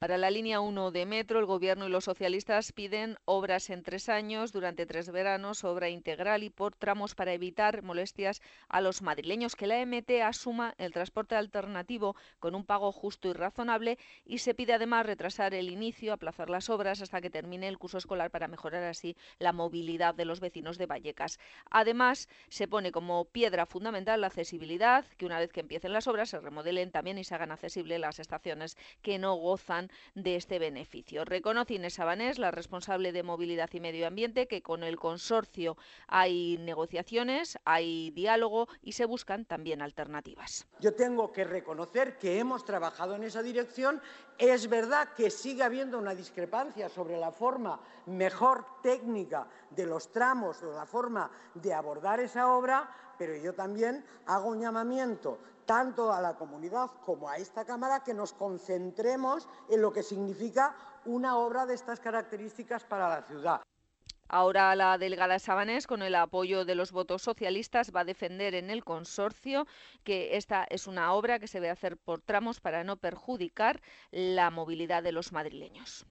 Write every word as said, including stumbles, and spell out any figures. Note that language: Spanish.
Para la línea uno de metro, el Gobierno y los socialistas piden obras en tres años, durante tres veranos, obra integral y por tramos para evitar molestias a los madrileños. Que la E M T asuma el transporte alternativo con un pago justo y razonable, y se pide además retrasar el inicio, aplazar las obras hasta que termine el curso escolar para mejorar así la movilidad de los vecinos de Vallecas. Además, se pone como piedra fundamental la accesibilidad, que una vez que empiecen las obras se remodelen también y se hagan accesibles las estaciones que no gozan de este beneficio. Reconoce Inés Sabanés, la responsable de Movilidad y Medio Ambiente, que con el consorcio hay negociaciones, hay diálogo y se buscan también alternativas. Yo tengo que reconocer que hemos trabajado en esa dirección. Es verdad que sigue habiendo una discrepancia sobre la forma mejor técnica de los tramos o la forma de abordar esa obra, pero yo también hago un llamamiento tanto a la comunidad como a esta Cámara que nos concentremos en lo que significa una obra de estas características para la ciudad. Ahora la delegada Sabanés, con el apoyo de los votos socialistas, va a defender en el consorcio que esta es una obra que se debe hacer por tramos para no perjudicar la movilidad de los madrileños.